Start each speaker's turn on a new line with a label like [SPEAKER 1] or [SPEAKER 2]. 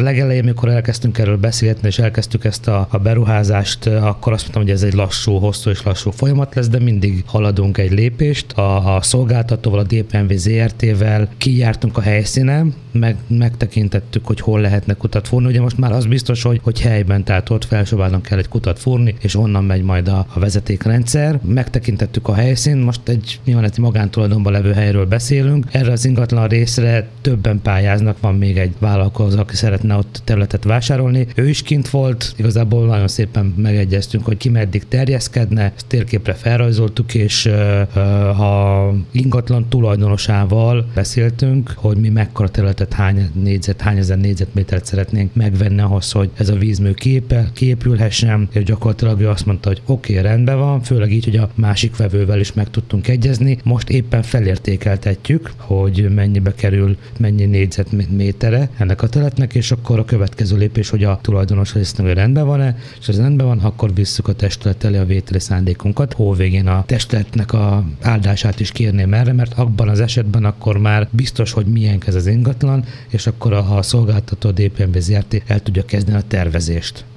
[SPEAKER 1] legelején, amikor elkezdtünk erről beszélgetni, és elkezdtük ezt a beruházást, akkor azt mondtam, hogy ez egy hosszú és lassú folyamat lesz, de mindig haladunk egy lépést. A szolgáltatóval, a DPMV ZRT-vel kijártunk a helyszínen, megtekintettük, hogy hol lehetne kutat fúrni. Ugye most már az biztos, hogy helyben, tehát ott Felsővádon kell egy kutat fúrni, és onnan megy majd a vezetékrendszer. Megtekintettük a helyszínt, most egy magántulajdonban levő helyről beszélünk. Erre az ingatlan részre többen pályáznak, van még egy vállalkozó, aki szeretne ott területet vásárolni. Ő is kint volt, igazából nagyon szépen megegyeztünk, hogy ki meddig terjeszkedne, ezt térképre felrajzoltuk, és a ingatlan tulajdonosával beszéltünk, hogy mi mekkora területet, hány ezer négyzetmétert szeretnénk megvenni ahhoz, hogy ez a vízmű kiépülhessen, és gyakorlatilag ő azt mondta, hogy oké, rendben van, főleg így, hogy a másik vevővel is meg tudtunk egyezni. Most éppen felértékeltetjük, hogy mennyibe kerül, mennyi négyzetmétere ennek a területnek, és akkor a következő lépés, hogy a tulajdonos részt, hogy rendben van-e, és ez rendben van, akkor visszük a testület elé a vételi szándékunkat. Hóvégén a testületnek a áldását is kérném erre, mert abban az esetben akkor már biztos, hogy milyen ez az ingatlan, és akkor a szolgáltató DPMV ZRT el tudja kezdeni a tervezést.